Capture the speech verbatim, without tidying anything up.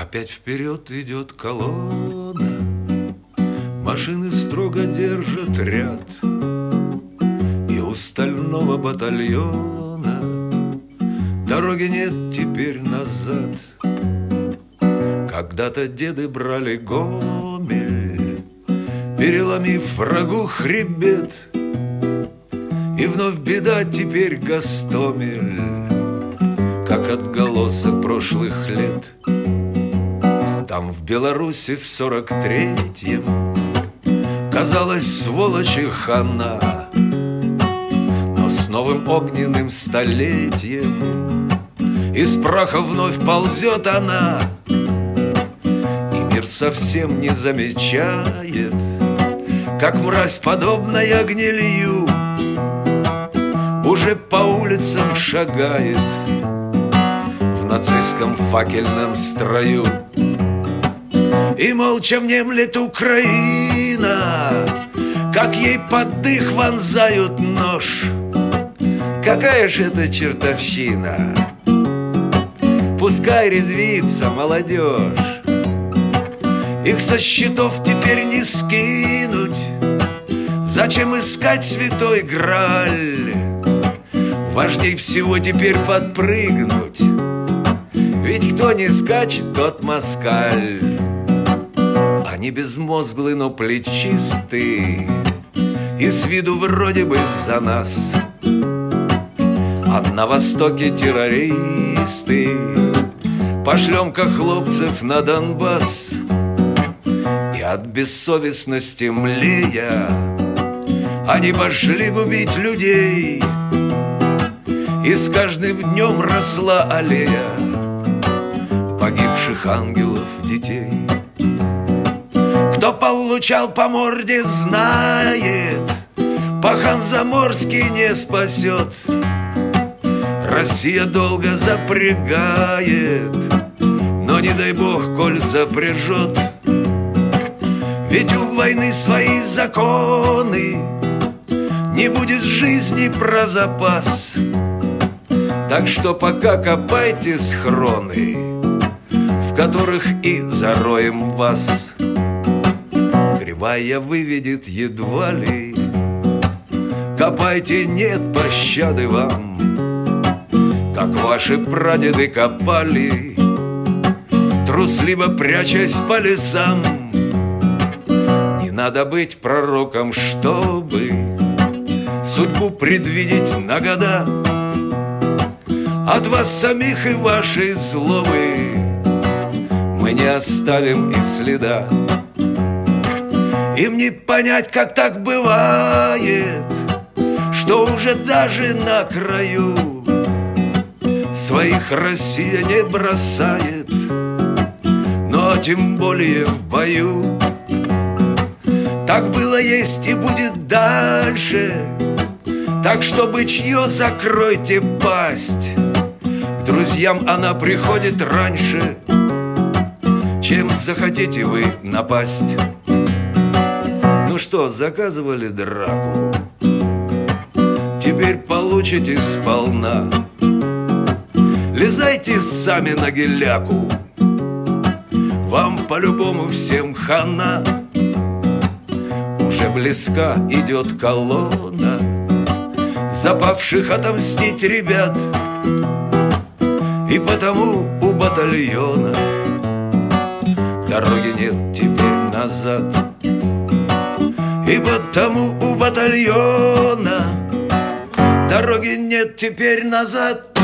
Опять вперед идет колонна, машины строго держат ряд, и у стального батальона дороги нет теперь назад. Когда-то деды брали Гомель, переломив врагу хребет, и вновь беда теперь Гостомель, как отголосок прошлых лет. Там в Беларуси в сорок третьем казалось сволочи хана, но с новым огненным столетием из праха вновь ползет она, и мир совсем не замечает, как мразь, подобная гнилью, уже по улицам шагает в нацистском факельном строю. И молча внемлет Украина, как ей под дых вонзают нож. Какая же это чертовщина! Пускай резвится молодежь, их со счетов теперь не скинуть. Зачем искать святой Грааль? Важней всего теперь подпрыгнуть, ведь кто не скачет, тот москаль. Они безмозглы, но плечисты, и с виду вроде бы за нас. А на востоке террористы, пошлем-ка хлопцев на Донбасс. И от бессовестности млея они пошли губить людей, и с каждым днем росла аллея погибших ангелов детей. Кто получал по морде, знает, пахан заморский не спасет. Россия долго запрягает, но не дай бог, коль запряжет. Ведь у войны свои законы, не будет жизни про запас. Так что пока копайте схроны, в которых и зароем вас. Кривая выведет едва ли, копайте, нет пощады вам, как ваши прадеды копали, трусливо прячась по лесам. Не надо быть пророком, чтобы судьбу предвидеть на года. От вас самих и вашей злобы мы не оставим и следа. Им не понять, как так бывает, что уже даже на краю своих Россия не бросает, но тем более в бою. Так было, есть и будет дальше, так что бычье закройте пасть. К друзьям она приходит раньше, чем захотите вы напасть. Ну что, заказывали драку? Теперь получите сполна. Лезайте сами на геляку, вам по-любому всем хана. Уже близка идет колонна запавших отомстить ребят, и потому у батальона дороги нет теперь назад. И потому у батальона дороги нет теперь назад.